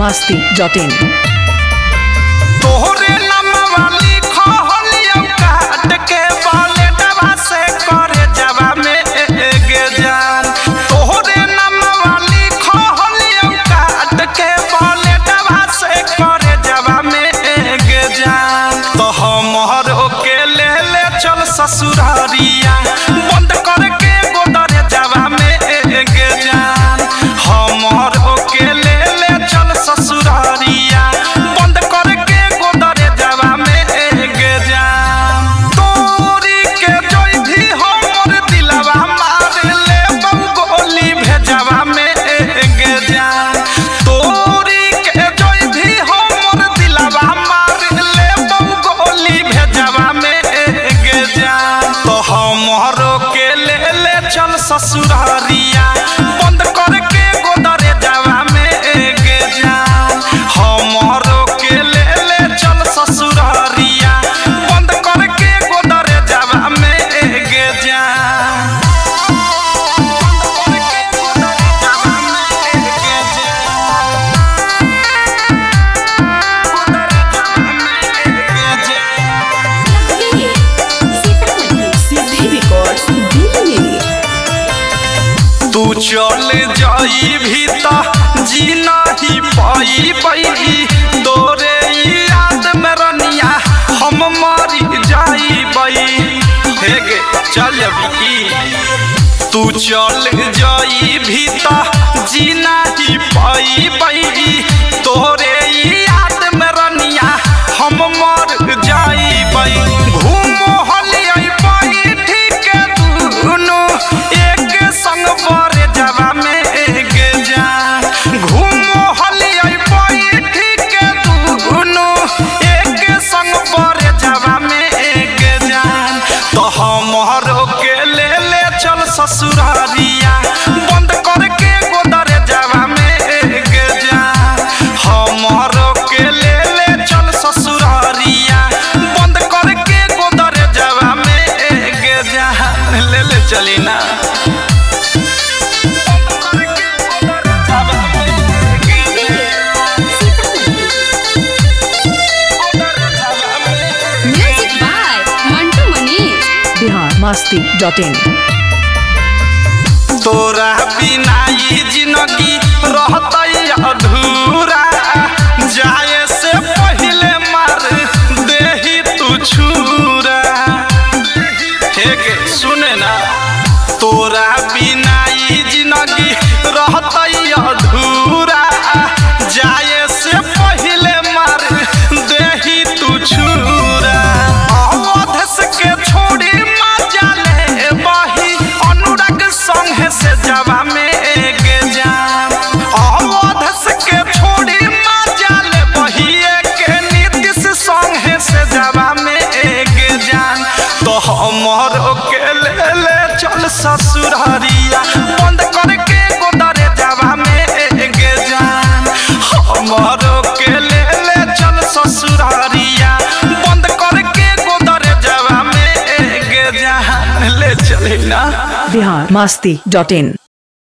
biharmasti.in तोहरे नमवा लिखो होलियो काट के बाले दवा से करे जवा में गे जान। तोहरे नमवा लिखो होलियो काट के बाले दवा से करे जवा में गे जान। तो हमर ओके ले ले चल ससुरारिया बंद करके गोदरे जवा में गे जान। हमर ओके ले ले चल ससुरारिया बंद करके गोदरे जवा में गे जान। तोरी के जोई भी हमर दिलवा मार ले बहु गोली भेजवा में गे जान। तोरी के जोई भी हमर दिलवा मार ले बहु गोली भेजवा में गे जान। तो हमरो के ले ले चल ससुरारिया बंद करके गोदरे जवा में गे जान। हमरो के ले ले चल ससुरारिया बंद करके गोदरे जवा में गे जान। तू चल जाई भी ता जी नहीं पाई बई तोरे याद में रनिया हम मारी जाई बई। हेगे चल अभी तू चल जाई भी ता जी नहीं पाई बई तोरे याद में रनिया हम मार जाई बई। घूमो हलिया बई ठीक दुनु एक संग बरे जवा में गे जान। घूमो हलिया बई ठीक दुनु एक संग बरे जवा में गे जान। तो हमरो के ले ले चल ससुरारिया बंद करके गोदरे जवा में गे जान। हमरो के ले ले चल ससुरारिया बंद करके गोदरे जवा में गे जान। ले ले चली ना biharmasti.in तोरा बिना ई जिंदगी रहतई अधूरा जाए से पहले मार देही तू छुरा। हेगे सुने ना तोरा बिना ई जिंदगी रहतई अधूरा जाए से पहले मार देही तू छुरा। अवधस के छोड़ी मजा ले बही अनुराग संग से जवा में गे जान। अवधस के छोड़ी मजा ले बही के नीतीश संग से जवा में गे जान। तो हमर के ले ले चल ससुरारिया बंद करके गोदरे जवा में गे जान। हमर के ले ले चल ससुरारिया बंद करके गोदरे जवा में गे जान। ले चले ना biharmasti.in